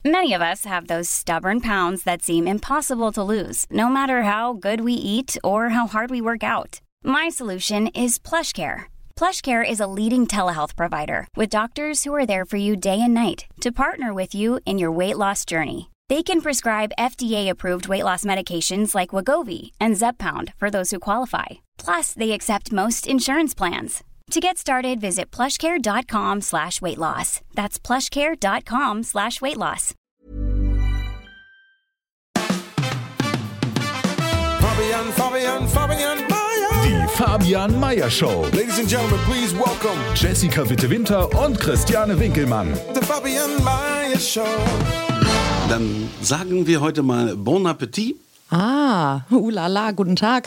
Many of us have those stubborn pounds that seem impossible to lose, no matter how good we eat or how hard we work out. My solution is PlushCare. PlushCare is a leading telehealth provider with doctors who are there for you day and night to partner with you in your weight loss journey. They can prescribe FDA-approved weight loss medications like Wegovy and Zepbound for those who qualify. Plus, they accept most insurance plans. To get started, visit plushcare.com/weightloss. That's plushcare.com/weightloss. Fabian Meyer. Die Fabian Meyer Show. Ladies and Gentlemen, please welcome Jessica Witte-Winter und Christiane Winkelmann. The Fabian Meyer Show. Dann sagen wir heute mal Bon Appetit. Lala, guten Tag.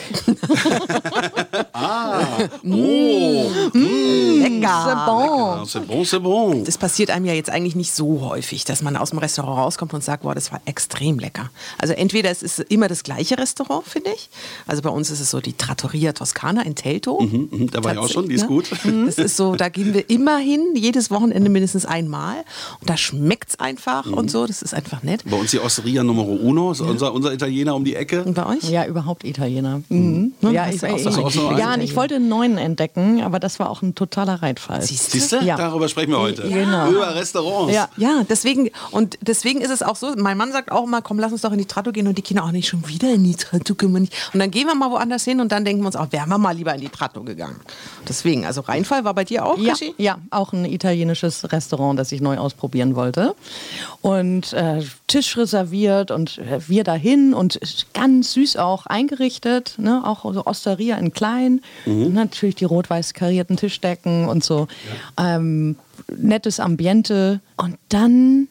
Lecker. C'est bon. Das passiert einem ja jetzt eigentlich nicht so häufig, dass man aus dem Restaurant rauskommt und sagt, boah, das war extrem lecker. Also entweder es ist immer das gleiche Restaurant, finde ich. Also bei uns ist es so die Trattoria Toscana in Teltow. Da war ich auch schon, die ist gut. Das ist so, da gehen wir immer hin, jedes Wochenende mindestens einmal. Und da schmeckt es einfach und so, das ist einfach nett. Bei uns die Osteria Numero Uno, ist unser Italiener um die Ecke. Und bei euch? Ja, überhaupt Italiener. Ja, ich wollte einen neuen entdecken, aber das war auch ein totaler Reitfall. Siehst du? Ja. Darüber sprechen wir heute. Genau. Über Restaurants. Ja, deswegen ist es auch so, mein Mann sagt auch immer, komm, lass uns doch in die Tratto gehen und die Kinder auch nicht schon wieder in die Tratto, können wir nicht. Und dann gehen wir mal woanders hin und dann denken wir uns auch, wären wir mal lieber in die Tratto gegangen. Deswegen, also Rheinfall war bei dir auch, Krischi? Ja, auch ein italienisches Restaurant, das ich neu ausprobieren wollte. Und Tisch reserviert und wir dahin und ganz süß auch eingerichtet, ne? Auch so Osteria in klein. Natürlich die rot-weiß karierten Tischdecken und so. Ja. Nettes Ambiente. Und dann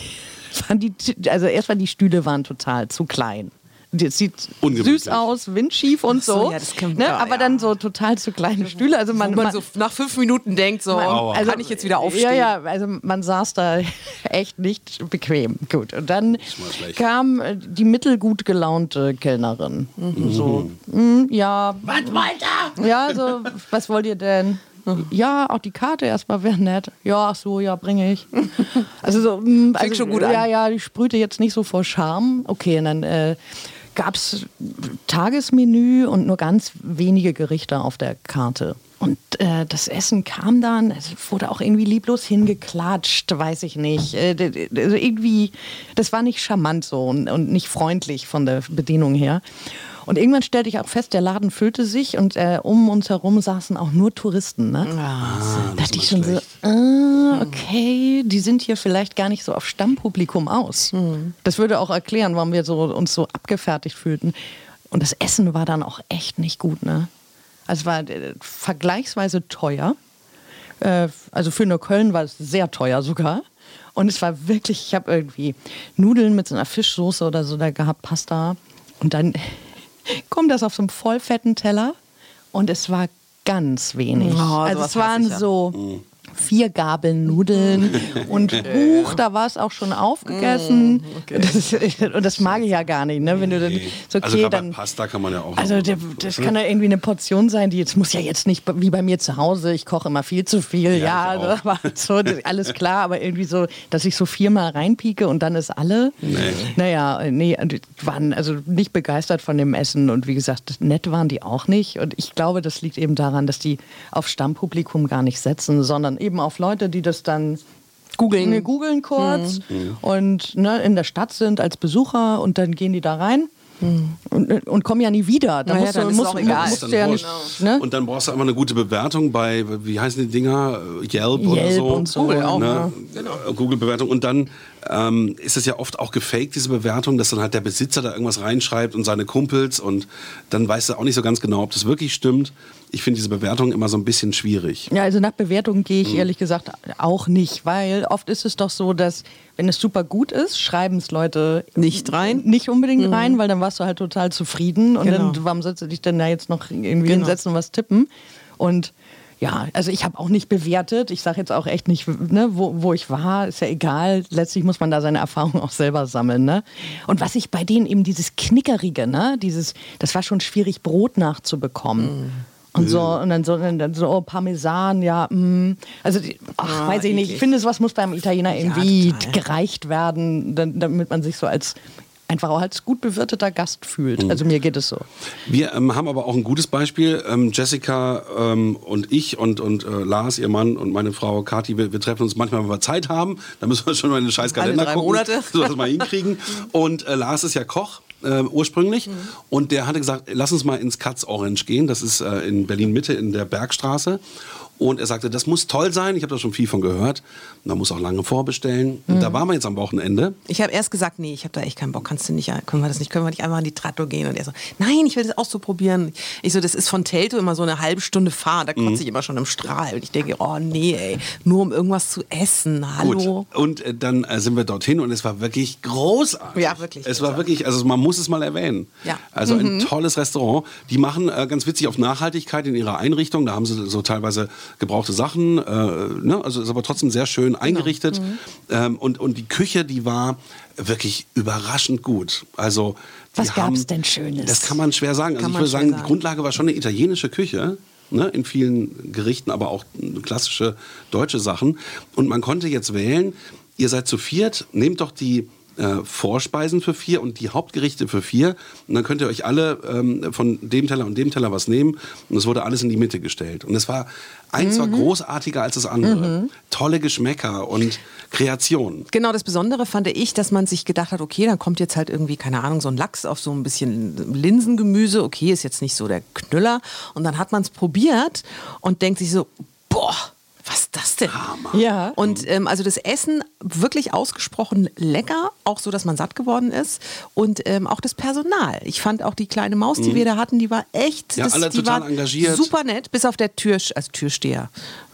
erstmal die Stühle waren total zu klein. Das sieht süß aus, windschief und so. Ja, das kann, aber dann so total zu kleine Stühle. Also man so nach 5 Minuten denkt, so, kann ich jetzt wieder aufstehen? Ja, also man saß da echt nicht bequem. Gut, und dann kam die mittelgut gelaunte Kellnerin. So, ja. Was wollt ihr? Ja, so, was wollt ihr denn? Ja, auch die Karte erstmal wäre nett. Ja, ach so, ja, bringe ich. Also so, fängt schon gut an. Ja, die sprühte jetzt nicht so vor Charme. Okay, und dann gab es Tagesmenü und nur ganz wenige Gerichte auf der Karte. Und das Essen kam dann, es wurde auch irgendwie lieblos hingeklatscht, weiß ich nicht. Also irgendwie, das war nicht charmant so und nicht freundlich von der Bedienung her. Und irgendwann stellte ich auch fest, der Laden füllte sich und um uns herum saßen auch nur Touristen. Ne? Da dachte ich schon so, okay, die sind hier vielleicht gar nicht so auf Stammpublikum aus. Das würde auch erklären, warum wir uns so abgefertigt fühlten. Und das Essen war dann auch echt nicht gut. Ne? Also es war vergleichsweise teuer. Also für Neukölln war es sehr teuer sogar. Und es war wirklich, ich habe irgendwie Nudeln mit so einer Fischsoße oder so da gehabt, Pasta. Und dann kommt das auf so einem vollfetten Teller und es war ganz wenig. Also es waren so 4 Gabeln Nudeln und da war es auch schon aufgegessen. Okay. Und das mag ich ja gar nicht. Ne? Wenn du dann, so, okay, also dann, Pasta kann man ja auch. Also das kann ja irgendwie eine Portion sein, die jetzt muss ja jetzt nicht wie bei mir zu Hause. Ich koche immer viel zu viel. Ja, das war so, alles klar, aber irgendwie so, dass ich so 4-mal reinpieke und dann ist alle. Nee, waren also nicht begeistert von dem Essen und wie gesagt, nett waren die auch nicht. Und ich glaube, das liegt eben daran, dass die auf Stammpublikum gar nicht setzen, sondern eben auf Leute, die das dann googeln kurz und in der Stadt sind als Besucher und dann gehen die da rein. Und kommen ja nie wieder. Da musst du ja nicht, ne? Und dann brauchst du einfach eine gute Bewertung bei, wie heißen die Dinger? Yelp oder so. Und so. Google auch, ne? Google-Bewertung. Und dann ist es ja oft auch gefaked, diese Bewertung, dass dann halt der Besitzer da irgendwas reinschreibt und seine Kumpels und dann weißt du auch nicht so ganz genau, ob das wirklich stimmt. Ich finde diese Bewertung immer so ein bisschen schwierig. Ja, also nach Bewertungen gehe ich ehrlich gesagt auch nicht, weil oft ist es doch so, dass wenn es super gut ist, schreiben es Leute nicht unbedingt rein, weil dann warst du halt total zufrieden und dann warum sollst du dich denn da jetzt noch irgendwie hinsetzen und was tippen? Und ja, also ich habe auch nicht bewertet. Ich sage jetzt auch echt nicht, ne, wo ich war, ist ja egal. Letztlich muss man da seine Erfahrungen auch selber sammeln. Ne? Und was ich bei denen eben dieses Knickerige, ne, das war schon schwierig, Brot nachzubekommen. Und so, und dann so Parmesan, ja, also, weiß ich nicht, ich finde, sowas muss beim Italiener irgendwie gereicht werden, damit man sich so einfach auch als gut bewirteter Gast fühlt. Also mir geht es so. Wir haben aber auch ein gutes Beispiel. Jessica und ich und Lars, ihr Mann, und meine Frau Kathi, wir treffen uns manchmal, wenn wir Zeit haben. Da müssen wir schon mal in den scheiß Kalender gucken, Monate. so dass wir mal hinkriegen. Und Lars ist ja Koch. Ursprünglich. Und der hatte gesagt, lass uns mal ins Katz Orange gehen. Das ist in Berlin-Mitte in der Bergstraße. Und er sagte, das muss toll sein. Ich habe da schon viel von gehört. Man muss auch lange vorbestellen. Und da waren wir jetzt am Wochenende. Ich habe erst gesagt, nee, ich habe da echt keinen Bock. Können wir nicht einmal an die Tratto gehen? Und er so, nein, ich will das auch so probieren. Ich so, das ist von Teltow immer so eine halbe Stunde Fahrt. Da kotze ich immer schon im Strahl. Und ich denke, oh nee, ey, nur um irgendwas zu essen. Hallo. Gut. Und dann sind wir dorthin und es war wirklich großartig. Ja, wirklich. Es war wirklich, also man muss es mal erwähnen. Ja. Also ein tolles Restaurant. Die machen ganz witzig auf Nachhaltigkeit in ihrer Einrichtung. Da haben sie so teilweise gebrauchte Sachen. Also ist aber trotzdem sehr schön eingerichtet. Und die Küche, die war wirklich überraschend gut. Also was gab es denn Schönes? Das kann man schwer sagen. Also ich würde sagen, die Grundlage war schon eine italienische Küche. Ne, in vielen Gerichten, aber auch klassische deutsche Sachen. Und man konnte jetzt wählen, ihr seid zu viert, nehmt doch die Vorspeisen für 4 und die Hauptgerichte für 4. Und dann könnt ihr euch alle von dem Teller und dem Teller was nehmen. Und es wurde alles in die Mitte gestellt. Und es war eins war großartiger als das andere. Tolle Geschmäcker und Kreation. Genau, das Besondere fand ich, dass man sich gedacht hat, okay, dann kommt jetzt halt irgendwie, keine Ahnung, so ein Lachs auf so ein bisschen Linsengemüse. Okay, ist jetzt nicht so der Knüller. Und dann hat man es probiert und denkt sich so, boah, was ist das denn? Ja. Und also das Essen wirklich ausgesprochen lecker, auch so, dass man satt geworden ist. Und auch das Personal. Ich fand auch die kleine Maus, die wir da hatten, die war echt, ja, alle die total war engagiert. Super nett, bis auf der Türsteher,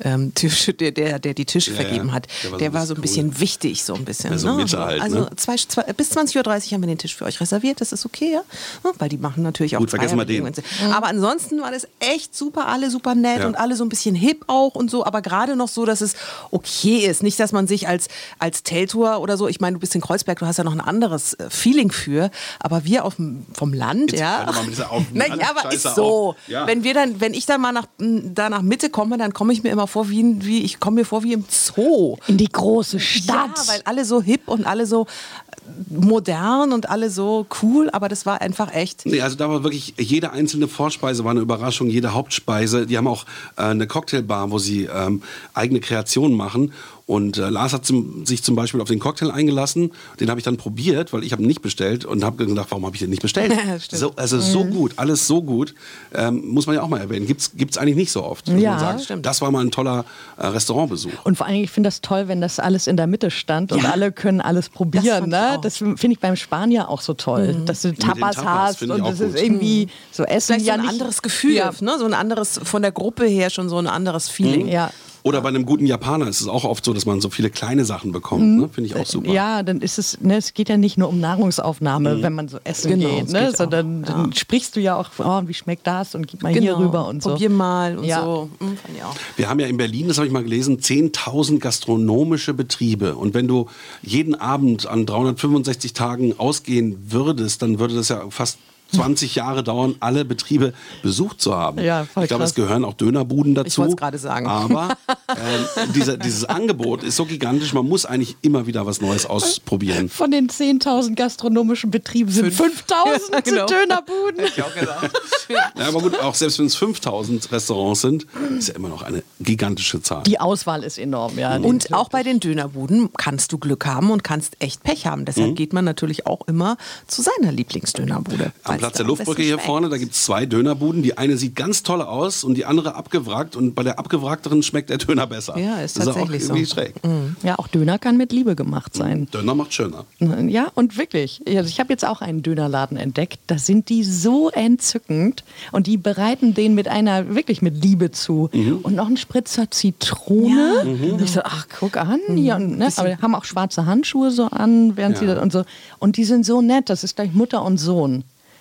der die Tische vergeben hat. Der war so ein bisschen wichtig, so ein bisschen. Also ne? Mitte halt, also ne? bis 20:30 Uhr haben wir den Tisch für euch reserviert, das ist okay, ja? Weil die machen natürlich auch Gut, vergessen wir den. Aber ansonsten war das echt super, alle super nett und alle so ein bisschen hip auch und so, aber gerade noch so, dass es okay ist. Nicht, dass man sich als Teltower oder so, ich meine, du bist in Kreuzberg, du hast ja noch ein anderes Feeling für, aber wir vom Land, Jetzt ja. Naja, aber ist so. Ja. Wenn ich dann mal nach Mitte komme, dann komme ich mir immer vor ich komme mir vor wie im Zoo. In die große Stadt. Ja, weil alle so hip und alle so modern und alle so cool, aber das war einfach echt. Nee, also da war wirklich, jede einzelne Vorspeise war eine Überraschung, jede Hauptspeise. Die haben auch eine Cocktailbar, wo sie eigene Kreationen machen. Und Lars hat sich zum Beispiel auf den Cocktail eingelassen. Den habe ich dann probiert, weil ich habe ihn nicht bestellt und habe gedacht, warum habe ich den nicht bestellt? So gut, alles so gut. Muss man ja auch mal erwähnen. Gibt's eigentlich nicht so oft. Ja, man sagt, stimmt. Das war mal ein toller Restaurantbesuch. Und vor allem, ich finde das toll, wenn das alles in der Mitte stand und alle können alles probieren. Das finde ich beim Spanier auch so toll, dass du Tapas hast und das ist irgendwie so Essen. Vielleicht so ein anderes Gefühl, ne? So ein anderes, von der Gruppe her schon so ein anderes Feeling. Ja. Oder bei einem guten Japaner ist es auch oft so, dass man so viele kleine Sachen bekommt. Ne? Finde ich auch super. Ja, dann ist es, ne, es geht ja nicht nur um Nahrungsaufnahme, wenn man so essen geht, ne? Sondern dann sprichst du ja auch, wie schmeckt das und gib mal hier rüber und so. Probier mal und Ja. so. Fand ich auch. Wir haben ja in Berlin, das habe ich mal gelesen, 10.000 gastronomische Betriebe. Und wenn du jeden Abend an 365 Tagen ausgehen würdest, dann würde das ja fast 20 Jahre dauern, alle Betriebe besucht zu haben. Ja, voll ich glaube, krass. es gehören auch Dönerbuden dazu. Ich wollte es gerade sagen. Aber dieses Angebot ist so gigantisch, man muss eigentlich immer wieder was Neues ausprobieren. Von den 10.000 gastronomischen Betrieben sind 5.000 Ja, genau. Dönerbuden. Ja, aber gut, auch selbst wenn es 5.000 Restaurants sind, ist ja immer noch eine gigantische Zahl. Die Auswahl ist enorm, ja. Und auch bei den Dönerbuden kannst du Glück haben und kannst echt Pech haben. Deshalb geht man natürlich auch immer zu seiner Lieblingsdönerbude. Am Platz der Luftbrücke hier vorne, da gibt es 2 Dönerbuden. Die eine sieht ganz toll aus und die andere abgewrackt. Und bei der abgewrackteren schmeckt der Döner besser. Ja, ist das tatsächlich auch irgendwie so. schräg. Ja, auch Döner kann mit Liebe gemacht sein. Döner macht schöner. Ja, und wirklich. Also ich habe jetzt auch einen Dönerladen entdeckt. Da sind die so entzückend und die bereiten den wirklich mit Liebe zu. Und noch ein Spritzer Zitrone. Ja, Und ich so, ach, guck an. Hier, und, ne? Aber die haben auch schwarze Handschuhe so an, während sie das und so. Und die sind so nett. Das ist gleich Mutter und Sohn.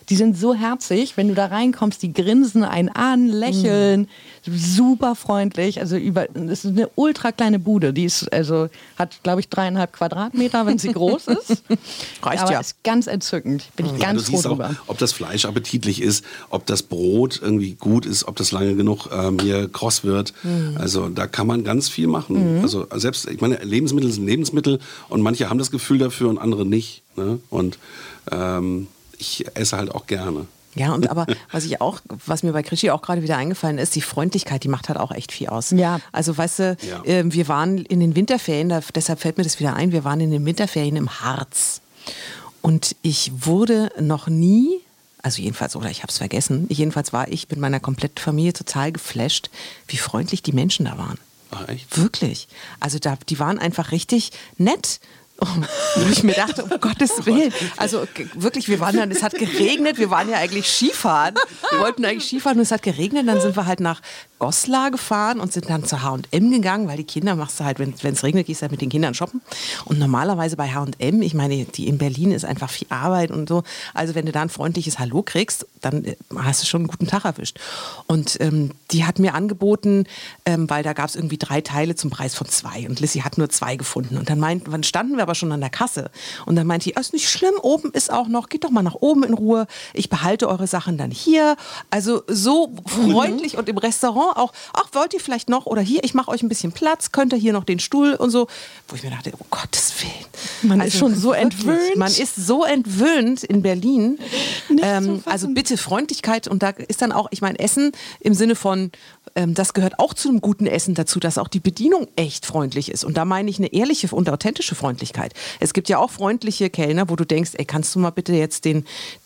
Die sind so herzig, wenn du da reinkommst, die grinsen einen an, lächeln, super freundlich. Also das ist eine ultra kleine Bude. Die ist, also hat, glaube ich, 3,5 Quadratmeter, wenn sie groß ist. Reicht aber ja. ist ganz entzückend. Bin ich ganz du froh siehst auch, drüber. ob das Fleisch appetitlich ist, ob das Brot irgendwie gut ist, ob das lange genug hier kross wird. Also da kann man ganz viel machen. Also selbst, ich meine, Lebensmittel sind Lebensmittel und manche haben das Gefühl dafür und andere nicht. Ne? Und ich esse halt auch gerne. Ja, und aber was mir bei Krischi auch gerade wieder eingefallen ist, die Freundlichkeit, die macht halt auch echt viel aus. Ja. Also weißt du, wir waren in den Winterferien, deshalb fällt mir das wieder ein, wir waren in den Winterferien im Harz. Und ich wurde noch nie, also jedenfalls, oder ich habe es vergessen, jedenfalls war ich mit meiner kompletten Familie total geflasht, wie freundlich die Menschen da waren. Ach, echt? Wirklich. Also die waren einfach richtig nett. Wo ich mir dachte, um Gottes Willen. Also wirklich, wir waren dann, es hat geregnet, wir waren ja eigentlich Skifahren. Wir wollten eigentlich Skifahren und es hat geregnet. Dann sind wir halt nach Goslar gefahren und sind dann zu H&M gegangen, weil die Kinder machst du halt, wenn es regnet, gehst du halt mit den Kindern shoppen. Und normalerweise bei H&M, ich meine, die in Berlin ist einfach viel Arbeit und so. Also wenn du da ein freundliches Hallo kriegst, dann hast du schon einen guten Tag erwischt. Und die hat mir angeboten, weil da gab es irgendwie 3 Teile zum Preis von 2 und Lissy hat nur 2 gefunden. Und dann standen wir aber schon an der Kasse und dann meinte die, ist nicht schlimm, oben ist auch noch, geht doch mal nach oben in Ruhe, ich behalte eure Sachen dann hier. Also so freundlich und im Restaurant auch, ach, wollt ihr vielleicht noch oder hier, ich mache euch ein bisschen Platz, könnt ihr hier noch den Stuhl und so, wo ich mir dachte, oh Gottes Willen. Man ist schon so entwöhnt. Man ist so entwöhnt in Berlin. Also bitte Freundlichkeit und da ist dann auch, ich meine, Essen im Sinne von, das gehört auch zu einem guten Essen dazu, dass auch die Bedienung echt freundlich ist. Und da meine ich eine ehrliche und authentische Freundlichkeit. Es gibt ja auch freundliche Kellner, wo du denkst, ey, kannst du mal bitte jetzt den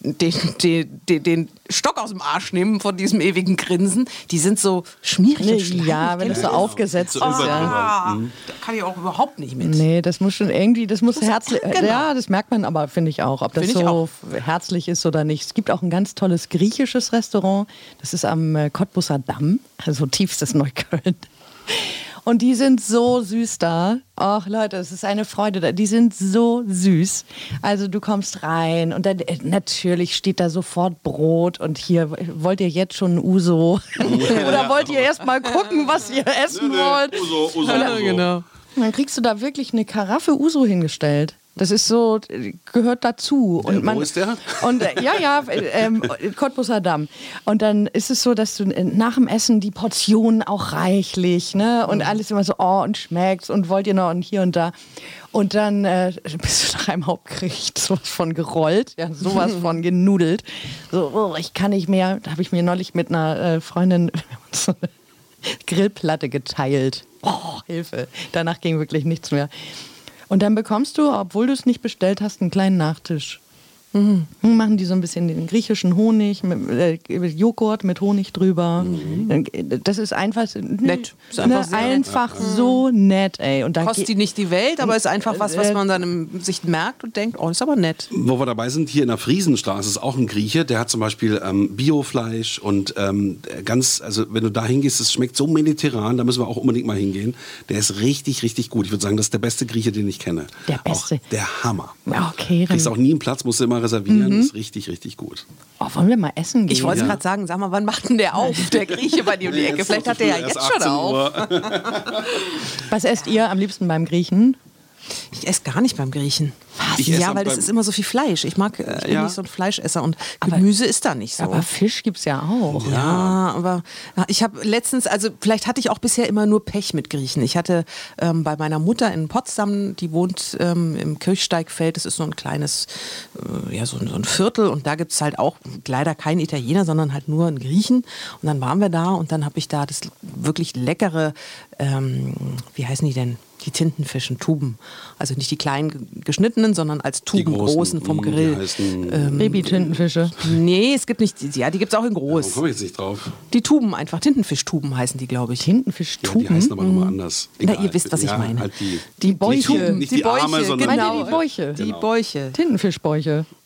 Stock aus dem Arsch nehmen von diesem ewigen Grinsen. Die sind so schmierig und schleimig. Ja, wenn es so aufgesetzt ist. Ja. Da kann ich auch überhaupt nicht mit. Nee, das muss schon irgendwie, das muss herzlich, genau. ja, das merkt man aber, finde ich auch, ob das Find ich so auch. herzlich ist oder nicht. Es gibt auch ein ganz tolles griechisches Restaurant, das ist am Cottbusser Damm, also tiefstes Neukölln. Und die sind so süß da. Ach Leute, es ist eine Freude da. Die sind so süß. Also du kommst rein und dann natürlich steht da sofort Brot und hier wollt ihr jetzt schon Uso oder wollt ihr erst mal gucken, was ihr essen wollt? Uso. Genau. Und dann kriegst du da wirklich eine Karaffe Uso hingestellt. Das ist so, gehört dazu. Und wo ist der? Und Cottbusser Damm. Und dann ist es so, dass du nach dem Essen die Portionen auch reichlich, ne? Und alles immer so, oh, und schmeckt's und wollt ihr noch und hier und da. Und dann bist du nach einem Hauptgericht sowas von gerollt, ja, sowas von genudelt. So, oh, ich kann nicht mehr. Da habe ich mir neulich mit einer Freundin so eine Grillplatte geteilt. Oh, Hilfe. Danach ging wirklich nichts mehr. Und dann bekommst du, obwohl du es nicht bestellt hast, einen kleinen Nachtisch. Machen die so ein bisschen den griechischen Honig, mit Joghurt mit Honig drüber. Das ist einfach Nett. Ist einfach sehr einfach so nett, ey. Und da Kostet die nicht die Welt, aber ist einfach was man dann sich merkt und denkt, oh, ist aber nett. Wo wir dabei sind, hier in der Friesenstraße ist auch ein Grieche, der hat zum Beispiel Biofleisch und also wenn du da hingehst, es schmeckt so mediterran, da müssen wir auch unbedingt mal hingehen. Der ist richtig, richtig gut. Ich würde sagen, das ist der beste Grieche, den ich kenne. Der beste. Auch der Hammer. Okay, Kriegst auch nie einen Platz, musst du immer reservieren. Ist richtig, richtig gut. Oh, wollen wir mal essen gehen? Ich wollte es gerade sagen, sag mal, wann macht denn der auf, der Grieche bei dir um die Ecke? Vielleicht hat der ja jetzt schon auf. Was esst ihr am liebsten beim Griechen? Ich esse gar nicht beim Griechen. Ich esse Ja, weil das beim- ist immer so viel Fleisch. Ich bin Ja. nicht so ein Fleischesser und Gemüse ist da nicht so. Aber Fisch gibt's ja auch. Ja, aber ich habe letztens, also vielleicht hatte ich auch bisher immer nur Pech mit Griechen. Ich hatte bei meiner Mutter in Potsdam, die wohnt im Kirchsteigfeld, das ist so ein kleines, so ein Viertel und da gibt es halt auch leider keinen Italiener, sondern halt nur einen Griechen. Und dann waren wir da und dann habe ich da das wirklich leckere, wie heißen die denn? Die Tintenfischen, Tuben. Also nicht die kleinen geschnittenen, sondern als Tuben, großen vom Grill. Die heißen, Baby-Tintenfische. Nee, es gibt nicht, ja, die gibt es auch in warum groß. komme ich jetzt nicht drauf? Die Tuben einfach, Tintenfischtuben heißen die, glaube ich. Ja, die Tintenfischtuben? heißen aber nochmal anders. Na, Egal. ihr wisst, was ich Ja, meine. Halt Die Bäuche. Nicht die Arme, sondern genau. Die Bäuche. Die Bäuche. Tintenfischbäuche.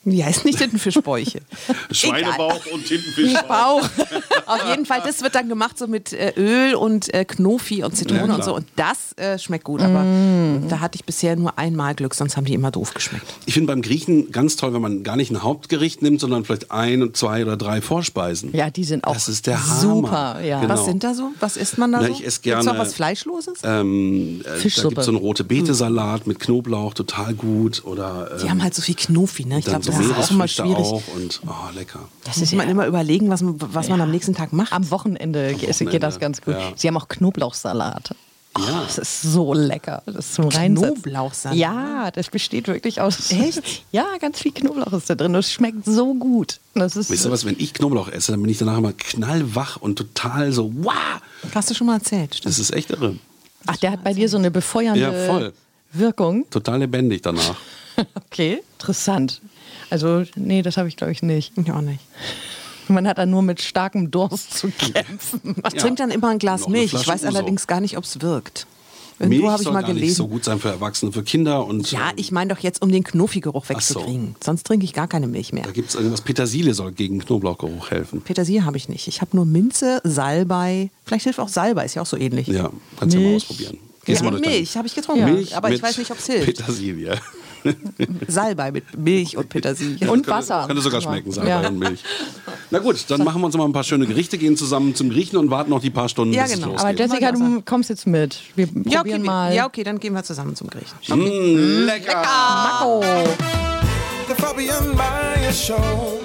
Die heißt nicht Tintenfischbäuche. Schweinebauch und Tintenfisch. Bauch. Auf jeden Fall, das wird dann gemacht so mit Öl und Knofi und Zitrone Ja, und so. Und das schmeckt gut. Aber da hatte ich bisher nur einmal Glück, sonst haben die immer doof geschmeckt. Ich finde beim Griechen ganz toll, wenn man gar nicht ein Hauptgericht nimmt, sondern vielleicht 1, 2 oder 3 Vorspeisen. Ja, die sind auch Das ist der Hammer. super. Ja. Genau. Was sind da so? Was isst man da Na, so? ich esse Gibt's gerne, auch was Fleischloses? Da Fischsuppe. gibt es so einen rote Beete-Salat mit Knoblauch, total gut. Oder Die haben halt so viel Knofi, ne? Ich dann glaube, so das ist auch immer Meeresfrüchte schwierig. auch und lecker. Das muss man immer überlegen, was man am nächsten Tag macht. Am Wochenende geht das ganz gut. ja. Sie haben auch Knoblauchsalat. Ja. Das ist so lecker. Das ist zum Reinsetzen. Knoblauchsalat? Ja, das besteht wirklich aus... Echt? Ja, ganz viel Knoblauch ist da drin. Das schmeckt so gut. Das ist, Weißt du was, wenn ich Knoblauch esse, dann bin ich danach immer knallwach und total so, wow, Hast du schon mal erzählt, stimmt? das ist echt irre. Ach, der hat bei dir so eine befeuernde Ja, voll. Wirkung. Total lebendig danach. Okay, interessant. Also, nee, das habe ich glaube ich nicht. Ich auch nicht. Man hat dann nur mit starkem Durst zu kämpfen. Ich trinke dann immer ein Glas Noch eine Milch. Ich Flasche weiß Uso. allerdings gar nicht, ob es wirkt. Milch Irgendwo habe ich soll mal gar nicht gelesen. so gut sein für Erwachsene, für Kinder. Und Ja, ich meine doch jetzt, um den Knuffi-Geruch wegzukriegen. Sonst trinke ich gar keine Milch mehr. Da gibt es irgendwas, Petersilie soll gegen Knoblauchgeruch helfen. Petersilie habe ich nicht. Ich habe nur Minze, Salbei. Vielleicht hilft auch Salbei, ist ja auch so ähnlich. Ja, kannst du ja mal Milch. ausprobieren. Ja, Gehst mal durch dein- Milch habe ich getrunken. Milch aber ich mit weiß nicht, ob es hilft. Petersilie. Salbei mit Milch und Petersilie. Und Könnte- Wasser. Könnte sogar schmecken, Salbei Ja. und Milch. Na gut, dann machen wir uns mal ein paar schöne Gerichte, gehen zusammen zum Griechen und warten noch die paar Stunden, Ja, bis genau. es Aber losgeht. Jessica, du kommst jetzt mit. Wir Ja, probieren okay, mal. ja, okay, dann gehen wir zusammen zum Griechen. Lecker! Mako. The Fabian Meyer Show.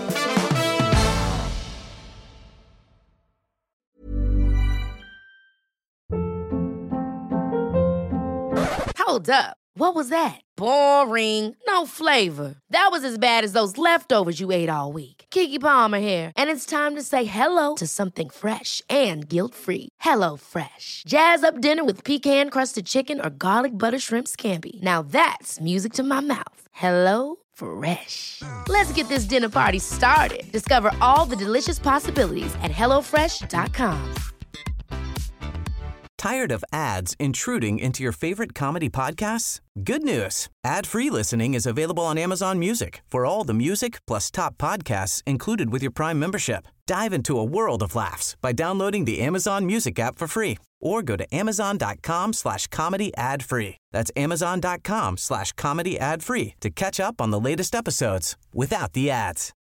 Hold up. What was that? Boring. No flavor. That was as bad as those leftovers you ate all week. Keke Palmer here, and it's time to say hello to something fresh and guilt-free. Hello Fresh. Jazz up dinner with pecan-crusted chicken or garlic butter shrimp scampi. Now that's music to my mouth. Hello Fresh. Let's get this dinner party started. Discover all the delicious possibilities at hellofresh.com. Tired of ads intruding into your favorite comedy podcasts? Good news. Ad-free listening is available on Amazon Music for all the music plus top podcasts included with your Prime membership. Dive into a world of laughs by downloading the Amazon Music app for free or go to amazon.com/comedy ad-free. That's amazon.com/comedy ad-free to catch up on the latest episodes without the ads.